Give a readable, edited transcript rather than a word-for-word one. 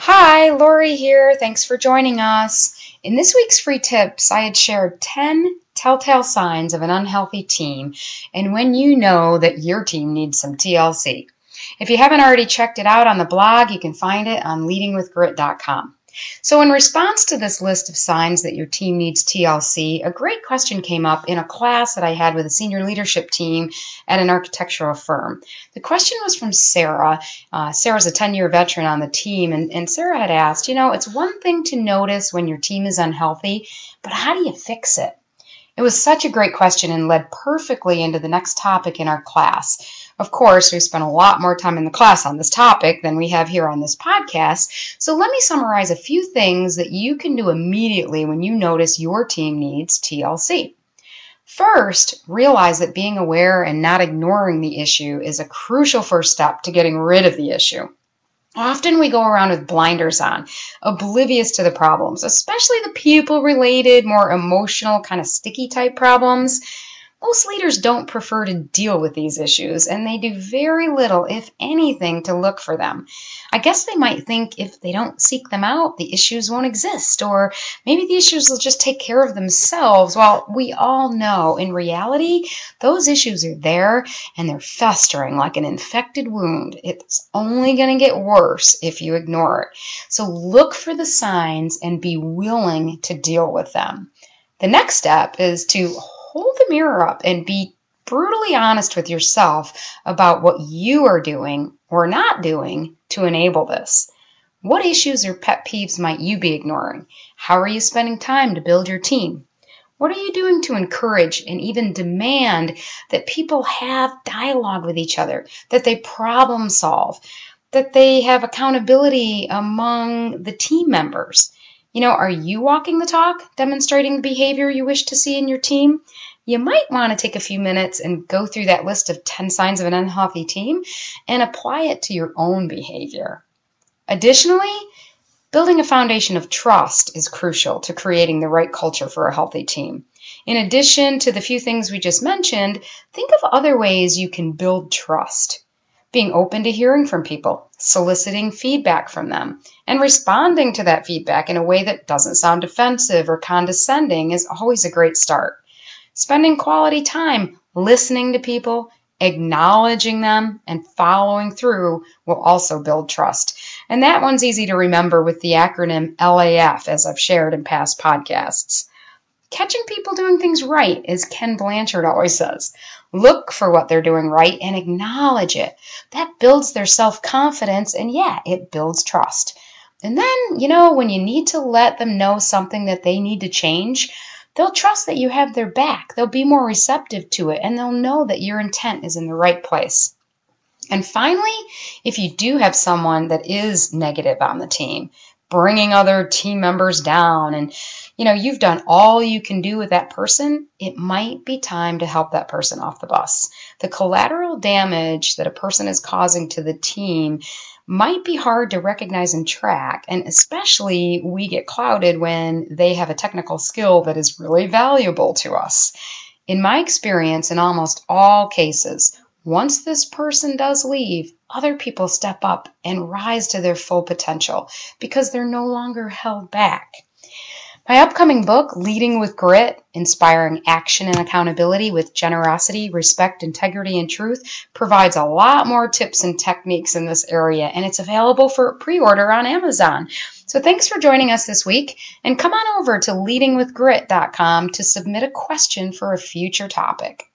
Hi, Lori here. Thanks for joining us. In this week's free tips, I had shared 10 telltale signs of an unhealthy team and when you know that your team needs some TLC. If you haven't already checked it out on the blog, you can find it on leadingwithgrit.com. So in response to this list of signs that your team needs TLC, a great question came up in a class that I had with a senior leadership team at an architectural firm. The question was from Sarah. Sarah's a 10-year veteran on the team, and Sarah had asked, it's one thing to notice when your team is unhealthy, but how do you fix it? It was such a great question and led perfectly into the next topic in our class. Of course, we spent a lot more time in the class on this topic than we have here on this podcast, so let me summarize a few things that you can do immediately when you notice your team needs TLC. First, realize that being aware and not ignoring the issue is a crucial first step to getting rid of the issue. Often we go around with blinders on, oblivious to the problems, especially the people-related, more emotional, kind of sticky type problems. Most leaders don't prefer to deal with these issues, and they do very little, if anything, to look for them. I guess they might think if they don't seek them out, the issues won't exist, or maybe the issues will just take care of themselves. Well, we all know, in reality, those issues are there, and they're festering like an infected wound. It's only going to get worse if you ignore it. So look for the signs and be willing to deal with them. The next step is to hold the mirror up and be brutally honest with yourself about what you are doing or not doing to enable this. What issues or pet peeves might you be ignoring? How are you spending time to build your team? What are you doing to encourage and even demand that people have dialogue with each other, that they problem solve, that they have accountability among the team members? Are you walking the talk, demonstrating the behavior you wish to see in your team? You might want to take a few minutes and go through that list of 10 signs of an unhealthy team and apply it to your own behavior. Additionally, building a foundation of trust is crucial to creating the right culture for a healthy team. In addition to the few things we just mentioned, think of other ways you can build trust. Being open to hearing from people, soliciting feedback from them, and responding to that feedback in a way that doesn't sound offensive or condescending is always a great start. Spending quality time listening to people, acknowledging them, and following through will also build trust. And that one's easy to remember with the acronym LAF, as I've shared in past podcasts. Catching people doing things right, as Ken Blanchard always says. Look for what they're doing right and acknowledge it. That builds their self-confidence, and it builds trust. And then, when you need to let them know something that they need to change, they'll trust that you have their back. They'll be more receptive to it, and they'll know that your intent is in the right place. And finally, if you do have someone that is negative on the team, bringing other team members down, and you've done all you can do with that person, it might be time to help that person off the bus. The collateral damage that a person is causing to the team might be hard to recognize and track, and especially we get clouded when they have a technical skill that is really valuable to us. In my experience, in almost all cases, once this person does leave, other people step up and rise to their full potential because they're no longer held back. My upcoming book, Leading with Grit, Inspiring Action and Accountability with Generosity, Respect, Integrity, and Truth, provides a lot more tips and techniques in this area, and it's available for pre-order on Amazon. So thanks for joining us this week, and come on over to leadingwithgrit.com to submit a question for a future topic.